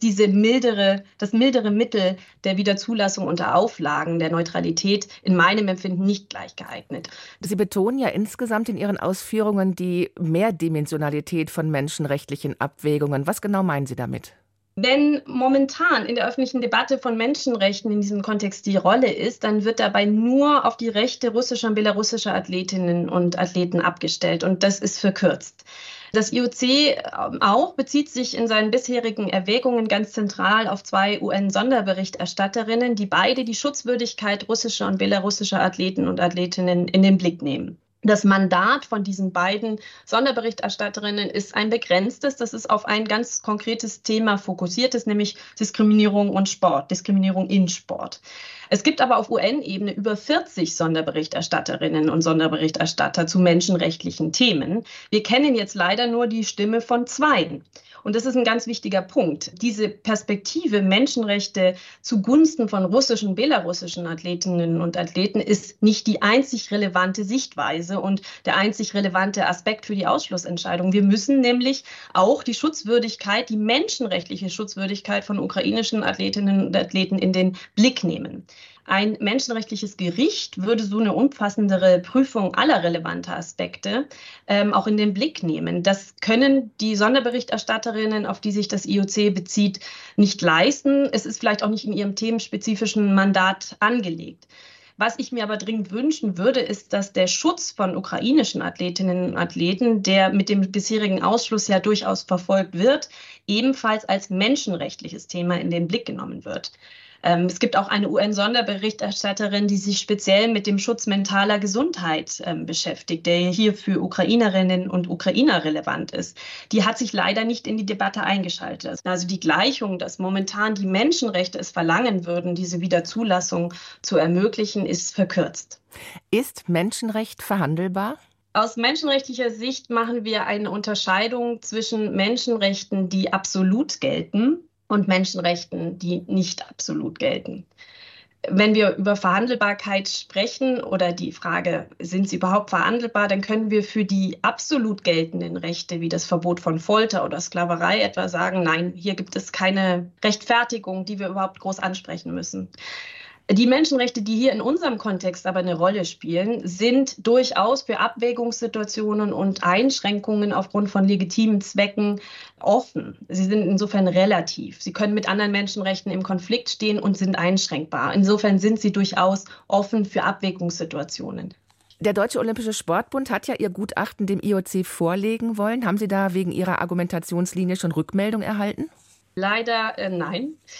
das mildere Mittel der Wiederzulassung unter Auflagen der Neutralität in meinem Empfinden nicht gleich geeignet. Sie betonen ja insgesamt in Ihren Ausführungen die Mehrdimensionalität von menschenrechtlichen Abwägungen. Was genau meinen Sie damit? Wenn momentan in der öffentlichen Debatte von Menschenrechten in diesem Kontext die Rolle ist, dann wird dabei nur auf die Rechte russischer und belarussischer Athletinnen und Athleten abgestellt. Und das ist verkürzt. Das IOC auch bezieht sich in seinen bisherigen Erwägungen ganz zentral auf 2 UN-Sonderberichterstatterinnen, die beide die Schutzwürdigkeit russischer und belarussischer Athleten und Athletinnen in den Blick nehmen. Das Mandat von diesen beiden Sonderberichterstatterinnen ist ein begrenztes, das ist auf ein ganz konkretes Thema fokussiert ist, nämlich Diskriminierung und Sport, Diskriminierung in Sport. Es gibt aber auf UN-Ebene über 40 Sonderberichterstatterinnen und Sonderberichterstatter zu menschenrechtlichen Themen. Wir kennen jetzt leider nur die Stimme von 2. Und das ist ein ganz wichtiger Punkt. Diese Perspektive Menschenrechte zugunsten von russischen, belarussischen Athletinnen und Athleten ist nicht die einzig relevante Sichtweise und der einzig relevante Aspekt für die Ausschlussentscheidung. Wir müssen nämlich auch die Schutzwürdigkeit, die menschenrechtliche Schutzwürdigkeit von ukrainischen Athletinnen und Athleten in den Blick nehmen. Ein menschenrechtliches Gericht würde so eine umfassendere Prüfung aller relevanter Aspekte auch in den Blick nehmen. Das können die Sonderberichterstatterinnen, auf die sich das IOC bezieht, nicht leisten. Es ist vielleicht auch nicht in ihrem themenspezifischen Mandat angelegt. Was ich mir aber dringend wünschen würde, ist, dass der Schutz von ukrainischen Athletinnen und Athleten, der mit dem bisherigen Ausschluss ja durchaus verfolgt wird, ebenfalls als menschenrechtliches Thema in den Blick genommen wird. Es gibt auch eine UN-Sonderberichterstatterin, die sich speziell mit dem Schutz mentaler Gesundheit beschäftigt, der hier für Ukrainerinnen und Ukrainer relevant ist. Die hat sich leider nicht in die Debatte eingeschaltet. Also die Gleichung, dass momentan die Menschenrechte es verlangen würden, diese Wiederzulassung zu ermöglichen, ist verkürzt. Ist Menschenrecht verhandelbar? Aus menschenrechtlicher Sicht machen wir eine Unterscheidung zwischen Menschenrechten, die absolut gelten, und Menschenrechten, die nicht absolut gelten. Wenn wir über Verhandelbarkeit sprechen oder die Frage, sind sie überhaupt verhandelbar, dann können wir für die absolut geltenden Rechte wie das Verbot von Folter oder Sklaverei etwa sagen, nein, hier gibt es keine Rechtfertigung, die wir überhaupt groß ansprechen müssen. Die Menschenrechte, die hier in unserem Kontext aber eine Rolle spielen, sind durchaus für Abwägungssituationen und Einschränkungen aufgrund von legitimen Zwecken offen. Sie sind insofern relativ. Sie können mit anderen Menschenrechten im Konflikt stehen und sind einschränkbar. Insofern sind sie durchaus offen für Abwägungssituationen. Der Deutsche Olympische Sportbund hat ja ihr Gutachten dem IOC vorlegen wollen. Haben Sie da wegen Ihrer Argumentationslinie schon Rückmeldung erhalten? Leider nein.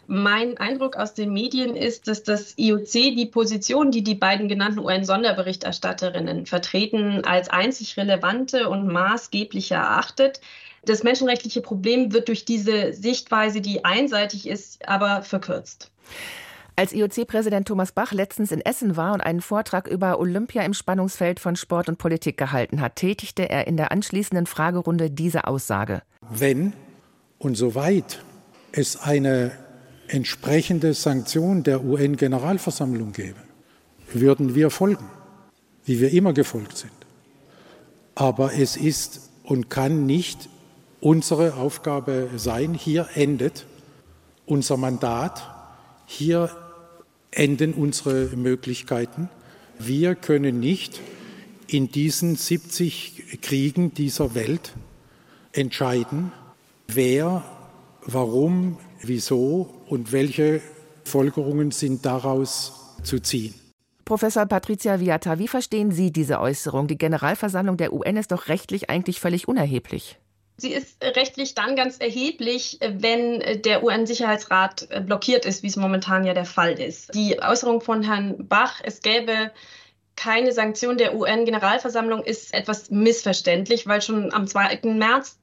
Mein Eindruck aus den Medien ist, dass das IOC die Position, die die beiden genannten UN-Sonderberichterstatterinnen vertreten, als einzig relevante und maßgebliche erachtet. Das menschenrechtliche Problem wird durch diese Sichtweise, die einseitig ist, aber verkürzt. Als IOC-Präsident Thomas Bach letztens in Essen war und einen Vortrag über Olympia im Spannungsfeld von Sport und Politik gehalten hat, tätigte er in der anschließenden Fragerunde diese Aussage. Wenn und soweit es eine entsprechende Sanktion der UN-Generalversammlung gäbe, würden wir folgen, wie wir immer gefolgt sind. Aber es ist und kann nicht unsere Aufgabe sein. Hier endet unser Mandat, hier enden unsere Möglichkeiten. Wir können nicht in diesen 70 Kriegen dieser Welt entscheiden, wer, warum, wieso und welche Folgerungen sind daraus zu ziehen. Professor Patricia Viata, wie verstehen Sie diese Äußerung? Die Generalversammlung der UN ist doch rechtlich eigentlich völlig unerheblich. Sie ist rechtlich dann ganz erheblich, wenn der UN-Sicherheitsrat blockiert ist, wie es momentan ja der Fall ist. Die Äußerung von Herrn Bach, es gäbe keine Sanktion der UN-Generalversammlung, ist etwas missverständlich, weil schon am 2. März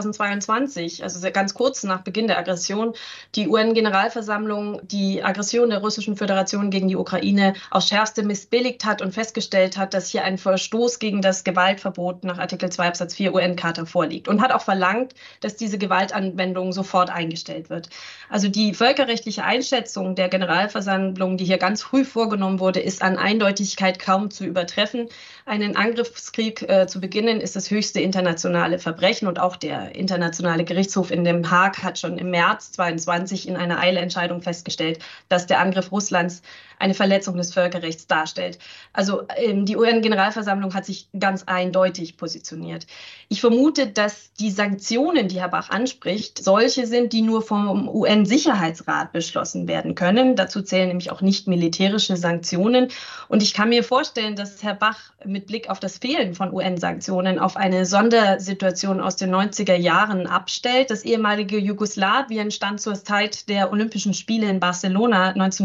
2022, also ganz kurz nach Beginn der Aggression, die UN-Generalversammlung die Aggression der Russischen Föderation gegen die Ukraine aufs Schärfste missbilligt hat und festgestellt hat, dass hier ein Verstoß gegen das Gewaltverbot nach Artikel 2 Absatz 4 UN-Charta vorliegt und hat auch verlangt, dass diese Gewaltanwendung sofort eingestellt wird. Also die völkerrechtliche Einschätzung der Generalversammlung, die hier ganz früh vorgenommen wurde, ist an Eindeutigkeit kaum zu übertreffen. Einen Angriffskrieg zu beginnen, ist das höchste internationale Verbrechen und auch der Internationale Gerichtshof in Den Haag hat schon im März 2022 in einer Eilentscheidung festgestellt, dass der Angriff Russlands eine Verletzung des Völkerrechts darstellt. Also die UN-Generalversammlung hat sich ganz eindeutig positioniert. Ich vermute, dass die Sanktionen, die Herr Bach anspricht, solche sind, die nur vom UN-Sicherheitsrat beschlossen werden können. Dazu zählen nämlich auch nicht militärische Sanktionen. Und ich kann mir vorstellen, dass Herr Bach mit Blick auf das Fehlen von UN-Sanktionen auf eine Sondersituation aus den 90er Jahren abstellt. Das ehemalige Jugoslawien stand zur Zeit der Olympischen Spiele in Barcelona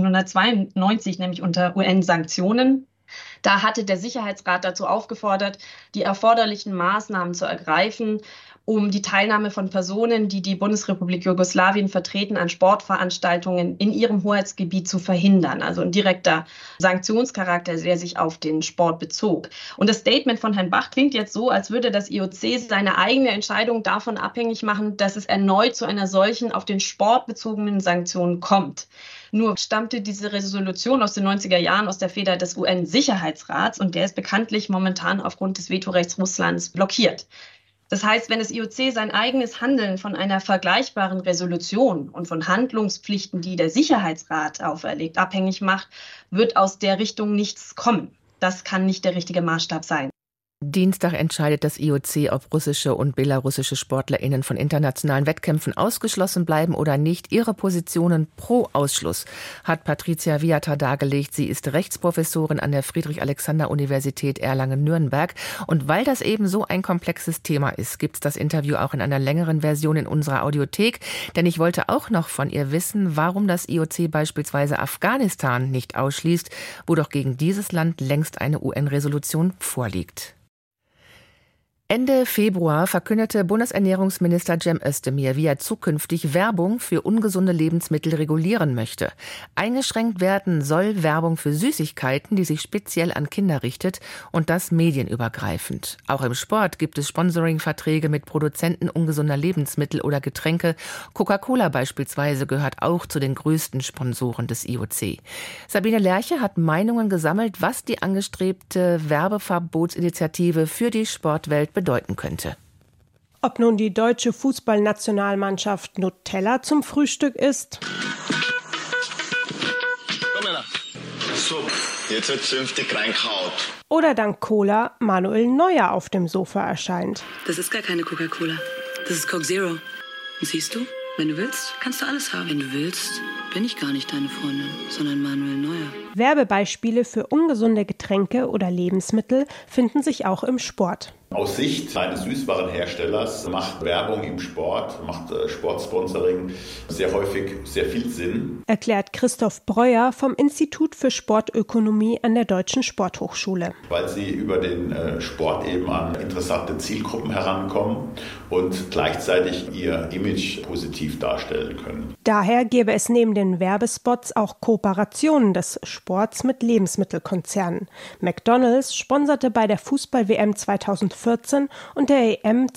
1992 nämlich unter UN-Sanktionen. Da hatte der Sicherheitsrat dazu aufgefordert, die erforderlichen Maßnahmen zu ergreifen, um die Teilnahme von Personen, die die Bundesrepublik Jugoslawien vertreten, an Sportveranstaltungen in ihrem Hoheitsgebiet zu verhindern. Also ein direkter Sanktionscharakter, der sich auf den Sport bezog. Und das Statement von Herrn Bach klingt jetzt so, als würde das IOC seine eigene Entscheidung davon abhängig machen, dass es erneut zu einer solchen auf den Sport bezogenen Sanktion kommt. Nur stammte diese Resolution aus den 90er Jahren aus der Feder des UN-Sicherheitsrats und der ist bekanntlich momentan aufgrund des Vetorechts Russlands blockiert. Das heißt, wenn das IOC sein eigenes Handeln von einer vergleichbaren Resolution und von Handlungspflichten, die der Sicherheitsrat auferlegt, abhängig macht, wird aus der Richtung nichts kommen. Das kann nicht der richtige Maßstab sein. Dienstag entscheidet das IOC, ob russische und belarussische SportlerInnen von internationalen Wettkämpfen ausgeschlossen bleiben oder nicht. Ihre Positionen pro Ausschluss hat Patricia Viata dargelegt. Sie ist Rechtsprofessorin an der Friedrich-Alexander-Universität Erlangen-Nürnberg. Und weil das eben so ein komplexes Thema ist, gibt es das Interview auch in einer längeren Version in unserer Audiothek. Denn ich wollte auch noch von ihr wissen, warum das IOC beispielsweise Afghanistan nicht ausschließt, wo doch gegen dieses Land längst eine UN-Resolution vorliegt. Ende Februar verkündete Bundesernährungsminister Cem Özdemir, wie er zukünftig Werbung für ungesunde Lebensmittel regulieren möchte. Eingeschränkt werden soll Werbung für Süßigkeiten, die sich speziell an Kinder richtet und das medienübergreifend. Auch im Sport gibt es Sponsoring-Verträge mit Produzenten ungesunder Lebensmittel oder Getränke. Coca-Cola beispielsweise gehört auch zu den größten Sponsoren des IOC. Sabine Lerche hat Meinungen gesammelt, was die angestrebte Werbeverbotsinitiative für die Sportwelt bedeuten könnte. Ob nun die deutsche Fußballnationalmannschaft Nutella zum Frühstück isst. So, jetzt wird zünftig reingehaut. Oder dank Cola Manuel Neuer auf dem Sofa erscheint. Das ist gar keine Coca-Cola. Das ist Coke Zero. Und siehst du, wenn du willst, kannst du alles haben. Wenn du willst, bin ich gar nicht deine Freundin, sondern Manuel Neuer. Werbebeispiele für ungesunde Getränke oder Lebensmittel finden sich auch im Sport. Aus Sicht eines Süßwarenherstellers macht Werbung im Sport, macht Sportsponsoring sehr häufig sehr viel Sinn. Erklärt Christoph Breuer vom Institut für Sportökonomie an der Deutschen Sporthochschule. Weil sie über den Sport eben an interessante Zielgruppen herankommen und gleichzeitig ihr Image positiv darstellen können. Daher gäbe es neben den Werbespots auch Kooperationen des Sports mit Lebensmittelkonzernen. McDonald's sponserte bei der Fußball-WM 2014 und der EM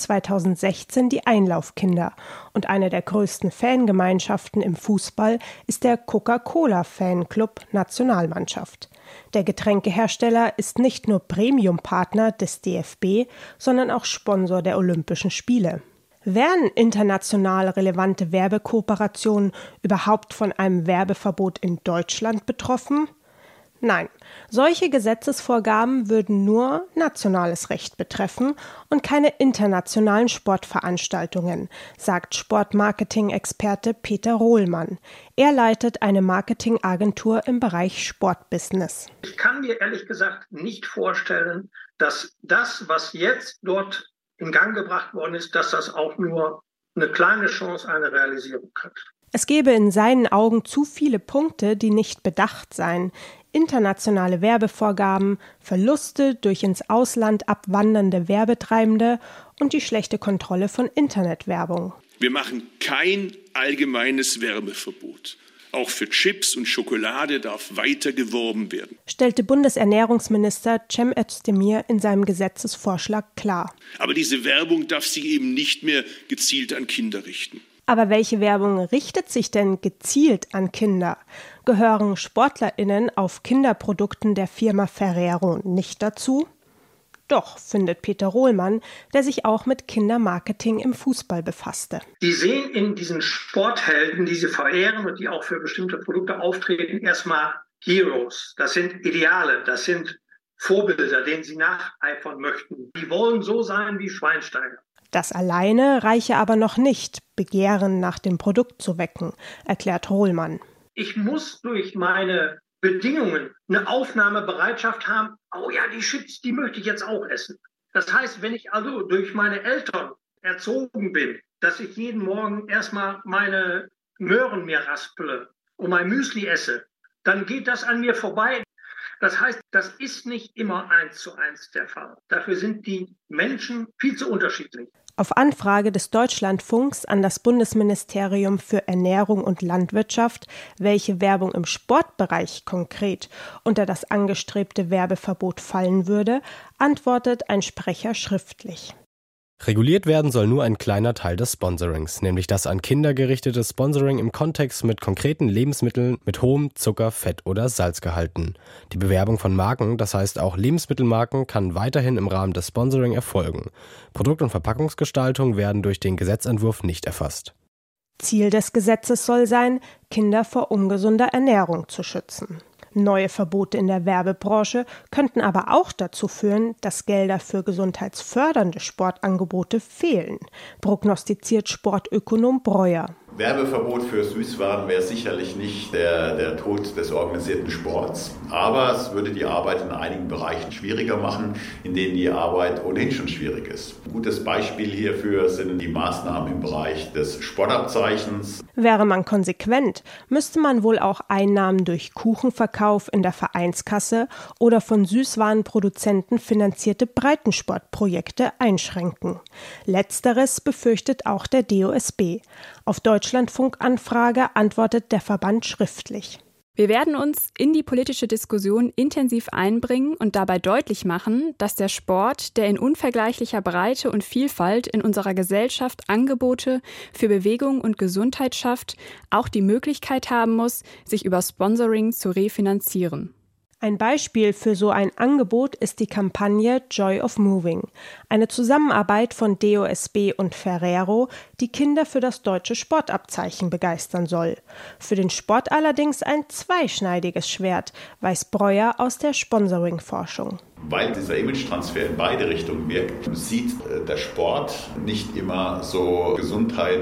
2016 die Einlaufkinder. Und eine der größten Fangemeinschaften im Fußball ist der Coca-Cola-Fanclub Nationalmannschaft. Der Getränkehersteller ist nicht nur Premium-Partner des DFB, sondern auch Sponsor der Olympischen Spiele. Wären international relevante Werbekooperationen überhaupt von einem Werbeverbot in Deutschland betroffen? Nein, solche Gesetzesvorgaben würden nur nationales Recht betreffen und keine internationalen Sportveranstaltungen, sagt Sportmarketing-Experte Peter Rohlmann. Er leitet eine Marketingagentur im Bereich Sportbusiness. Ich kann mir ehrlich gesagt nicht vorstellen, dass das, was jetzt dort in Gang gebracht worden ist, dass das auch nur eine kleine Chance einer Realisierung hat. Es gäbe in seinen Augen zu viele Punkte, die nicht bedacht seien. Internationale Werbevorgaben, Verluste durch ins Ausland abwandernde Werbetreibende und die schlechte Kontrolle von Internetwerbung. Wir machen kein allgemeines Werbeverbot. Auch für Chips und Schokolade darf weiter geworben werden, stellte Bundesernährungsminister Cem Özdemir in seinem Gesetzesvorschlag klar. Aber diese Werbung darf sich eben nicht mehr gezielt an Kinder richten. Aber welche Werbung richtet sich denn gezielt an Kinder? Gehören SportlerInnen auf Kinderprodukten der Firma Ferrero nicht dazu? Doch, findet Peter Rohlmann, der sich auch mit Kindermarketing im Fußball befasste. Die sehen in diesen Sporthelden, die sie verehren und die auch für bestimmte Produkte auftreten, erstmal Heroes. Das sind Ideale, das sind Vorbilder, denen sie nacheifern möchten. Die wollen so sein wie Schweinsteiger. Das alleine reiche aber noch nicht, Begehren nach dem Produkt zu wecken, erklärt Rohlmann. Ich muss durch meine Bedingungen eine Aufnahmebereitschaft haben. Oh ja, die Chips, die möchte ich jetzt auch essen. Das heißt, wenn ich also durch meine Eltern erzogen bin, dass ich jeden Morgen erstmal meine Möhren mir raspele und mein Müsli esse, dann geht das an mir vorbei. Das heißt, das ist nicht immer 1:1 der Fall. Dafür sind die Menschen viel zu unterschiedlich. Auf Anfrage des Deutschlandfunks an das Bundesministerium für Ernährung und Landwirtschaft, welche Werbung im Sportbereich konkret unter das angestrebte Werbeverbot fallen würde, antwortet ein Sprecher schriftlich. Reguliert werden soll nur ein kleiner Teil des Sponsorings, nämlich das an Kinder gerichtete Sponsoring im Kontext mit konkreten Lebensmitteln mit hohem Zucker-, Fett- oder Salzgehalten. Die Bewerbung von Marken, das heißt auch Lebensmittelmarken, kann weiterhin im Rahmen des Sponsoring erfolgen. Produkt- und Verpackungsgestaltung werden durch den Gesetzentwurf nicht erfasst. Ziel des Gesetzes soll sein, Kinder vor ungesunder Ernährung zu schützen. Neue Verbote in der Werbebranche könnten aber auch dazu führen, dass Gelder für gesundheitsfördernde Sportangebote fehlen, prognostiziert Sportökonom Breuer. Werbeverbot für Süßwaren wäre sicherlich nicht der Tod des organisierten Sports, aber es würde die Arbeit in einigen Bereichen schwieriger machen, in denen die Arbeit ohnehin schon schwierig ist. Ein gutes Beispiel hierfür sind die Maßnahmen im Bereich des Sportabzeichens. Wäre man konsequent, müsste man wohl auch Einnahmen durch Kuchenverkauf in der Vereinskasse oder von Süßwarenproduzenten finanzierte Breitensportprojekte einschränken. Letzteres befürchtet auch der DOSB. Auf Deutschlandfunk-Anfrage antwortet der Verband schriftlich. Wir werden uns in die politische Diskussion intensiv einbringen und dabei deutlich machen, dass der Sport, der in unvergleichlicher Breite und Vielfalt in unserer Gesellschaft Angebote für Bewegung und Gesundheit schafft, auch die Möglichkeit haben muss, sich über Sponsoring zu refinanzieren. Ein Beispiel für so ein Angebot ist die Kampagne Joy of Moving, eine Zusammenarbeit von DOSB und Ferrero, die Kinder für das deutsche Sportabzeichen begeistern soll. Für den Sport allerdings ein zweischneidiges Schwert, weiß Breuer aus der Sponsoring-Forschung. Weil dieser Image-Transfer in beide Richtungen wirkt, sieht der Sport nicht immer so gesundheitsfördernd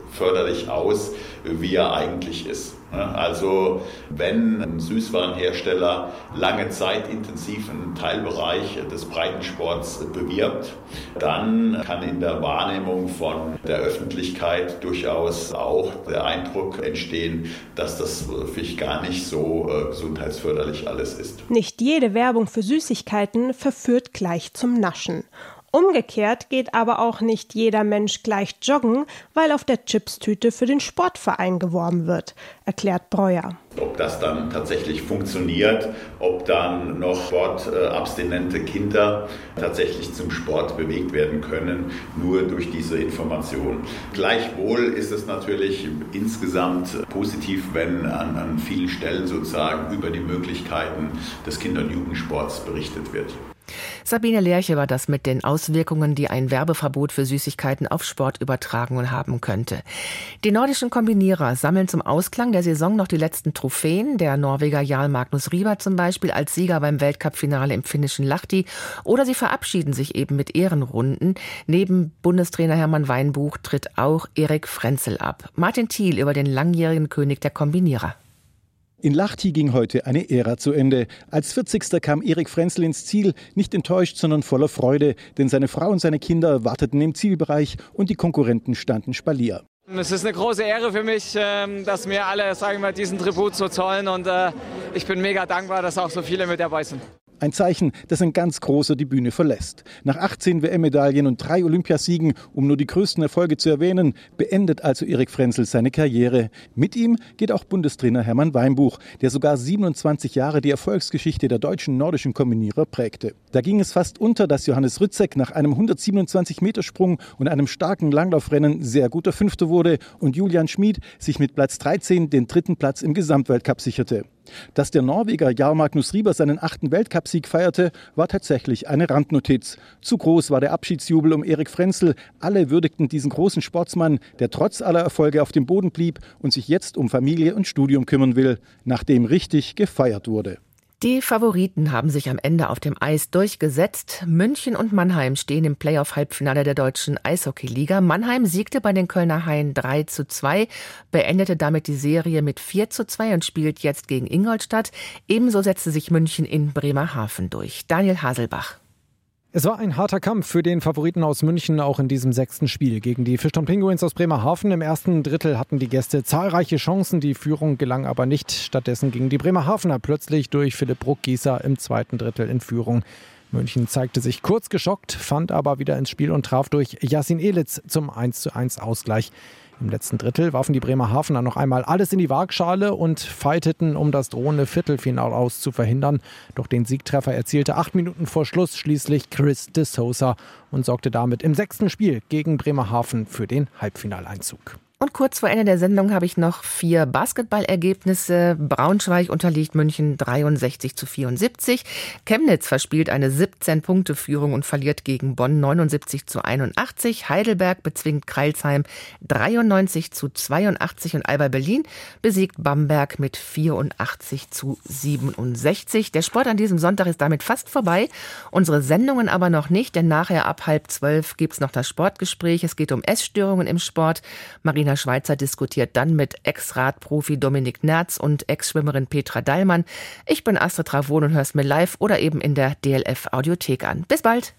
förderlich aus, wie er eigentlich ist. Also wenn ein Süßwarenhersteller lange Zeit intensiv einen Teilbereich des Breitensports bewirbt, dann kann in der Wahrnehmung von der Öffentlichkeit durchaus auch der Eindruck entstehen, dass das wirklich gar nicht so gesundheitsförderlich alles ist. Nicht jede Werbung für Süßigkeiten verführt gleich zum Naschen. Umgekehrt geht aber auch nicht jeder Mensch gleich joggen, weil auf der Chipstüte für den Sportverein geworben wird, erklärt Breuer. Ob das dann tatsächlich funktioniert, ob dann noch sportabstinente Kinder tatsächlich zum Sport bewegt werden können, nur durch diese Information. Gleichwohl ist es natürlich insgesamt positiv, wenn an vielen Stellen sozusagen über die Möglichkeiten des Kinder- und Jugendsports berichtet wird. Sabine Lerche war das mit den Auswirkungen, die ein Werbeverbot für Süßigkeiten auf Sportübertragungen haben könnte. Die nordischen Kombinierer sammeln zum Ausklang der Saison noch die letzten Trophäen. Der Norweger Jarl Magnus Rieber zum Beispiel als Sieger beim Weltcup-Finale im finnischen Lahti. Oder sie verabschieden sich eben mit Ehrenrunden. Neben Bundestrainer Hermann Weinbuch tritt auch Erik Frenzel ab. Martin Thiel über den langjährigen König der Kombinierer. In Lahti ging heute eine Ära zu Ende. Als 40. kam Erik Frenzel ins Ziel, nicht enttäuscht, sondern voller Freude, denn seine Frau und seine Kinder warteten im Zielbereich und die Konkurrenten standen Spalier. Es ist eine große Ehre für mich, dass mir alle, diesen Tribut so zollen und ich bin mega dankbar, dass auch so viele mit dabei sind. Ein Zeichen, dass ein ganz Großer die Bühne verlässt. Nach 18 WM-Medaillen und 3 Olympiasiegen, um nur die größten Erfolge zu erwähnen, beendet also Erik Frenzel seine Karriere. Mit ihm geht auch Bundestrainer Hermann Weinbuch, der sogar 27 Jahre die Erfolgsgeschichte der deutschen nordischen Kombinierer prägte. Da ging es fast unter, dass Johannes Rützek nach einem 127-Meter-Sprung und einem starken Langlaufrennen sehr guter Fünfter wurde und Julian Schmid sich mit Platz 13 den 3. Platz im Gesamtweltcup sicherte. Dass der Norweger Jarl Magnus Rieber seinen 8. Weltcupsieg feierte, war tatsächlich eine Randnotiz. Zu groß war der Abschiedsjubel um Erik Frenzel. Alle würdigten diesen großen Sportsmann, der trotz aller Erfolge auf dem Boden blieb und sich jetzt um Familie und Studium kümmern will, nachdem richtig gefeiert wurde. Die Favoriten haben sich am Ende auf dem Eis durchgesetzt. München und Mannheim stehen im Playoff-Halbfinale der deutschen Eishockeyliga. Mannheim siegte bei den Kölner Haien 3:2, beendete damit die Serie mit 4:2 und spielt jetzt gegen Ingolstadt. Ebenso setzte sich München in Bremerhaven durch. Daniel Haselbach. Es war ein harter Kampf für den Favoriten aus München, auch in diesem 6. Spiel gegen die Fischtown Penguins aus Bremerhaven. Im ersten Drittel hatten die Gäste zahlreiche Chancen, die Führung gelang aber nicht. Stattdessen gingen die Bremerhavener plötzlich durch Philipp Bruckgießer im zweiten Drittel in Führung. München zeigte sich kurz geschockt, fand aber wieder ins Spiel und traf durch Yassin Elitz zum 1:1 Ausgleich. Im letzten Drittel warfen die Bremerhavener noch einmal alles in die Waagschale und fighteten, um das drohende Viertelfinale aus zu verhindern. Doch den Siegtreffer erzielte 8 Minuten vor Schluss schließlich Chris de Sousa und sorgte damit im 6. Spiel gegen Bremerhaven für den Halbfinaleinzug. Und kurz vor Ende der Sendung habe ich noch 4 Basketballergebnisse. Braunschweig unterliegt München 63:74. Chemnitz verspielt eine 17-Punkte-Führung und verliert gegen Bonn 79:81. Heidelberg bezwingt Crailsheim 93:82 und Alba Berlin besiegt Bamberg mit 84:67. Der Sport an diesem Sonntag ist damit fast vorbei. Unsere Sendungen aber noch nicht, denn nachher ab 11:30 gibt es noch das Sportgespräch. Es geht um Essstörungen im Sport. Marina Schweizer diskutiert dann mit Ex-Radprofi Dominik Nerz und Ex-Schwimmerin Petra Dallmann. Ich bin Astrid Travon und hörst mir live oder eben in der DLF Audiothek an. Bis bald!